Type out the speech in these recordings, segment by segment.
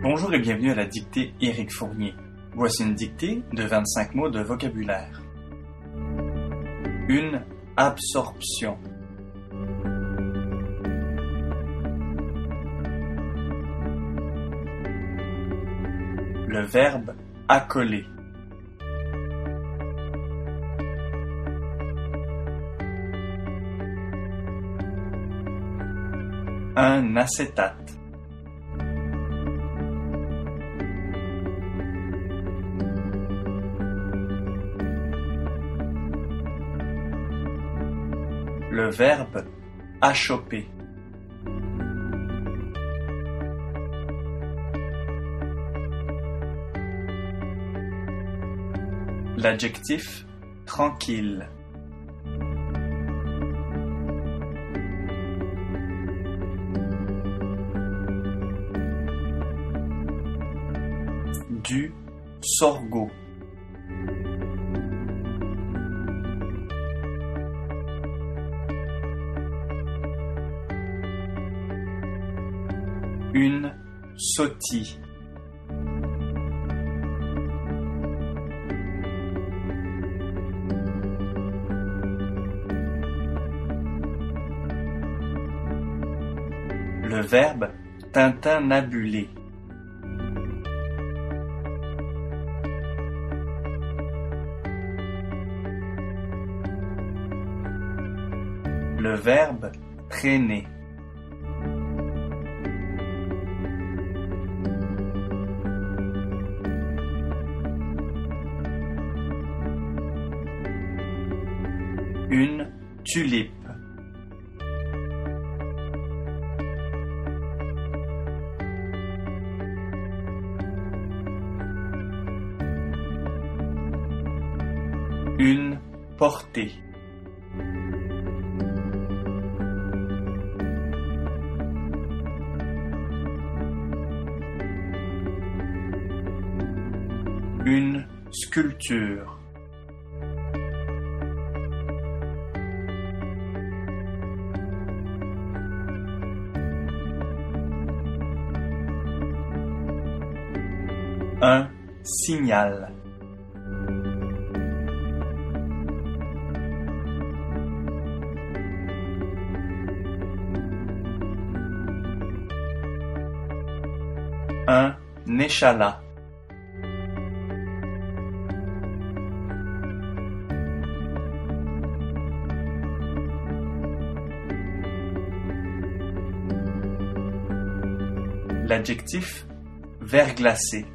Bonjour et bienvenue à la dictée Éric Fournier. Voici une dictée de 25 mots de vocabulaire. Une absorption. Le verbe accoler. Un acétate. Le verbe achoper. L'adjectif tranquille. Du sorgho. Une sautille. Le verbe tintinabuler. Le verbe traîner. Une tulipe. Une portée. Une sculpture. Un signal. Un échalas. L'adjectif verglacé.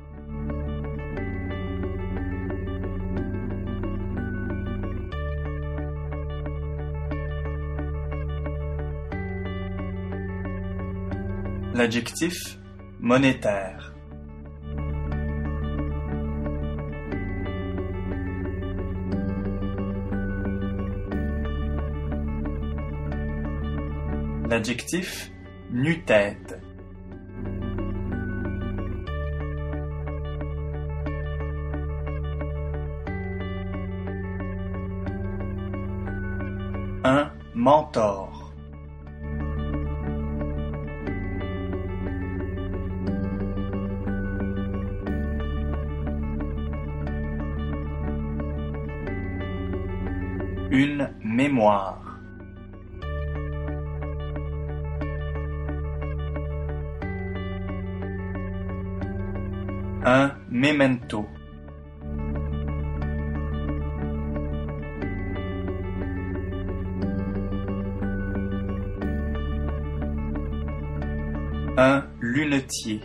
L'adjectif monétaire. L'adjectif nu-tête. Un mentor. Une mémoire. Un memento. Un lunetier.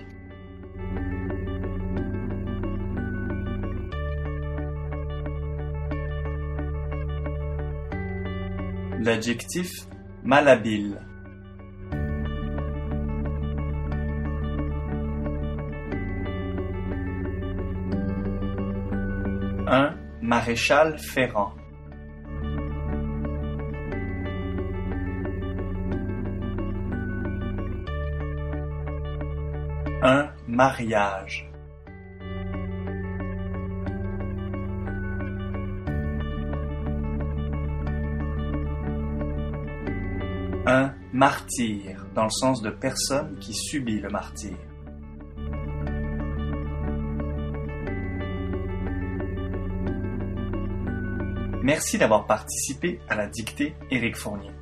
L'adjectif malhabile. Un maréchal ferrant. Un mariage. Un martyr, dans le sens de personne qui subit le martyre. Merci d'avoir participé à la dictée Éric Fournier.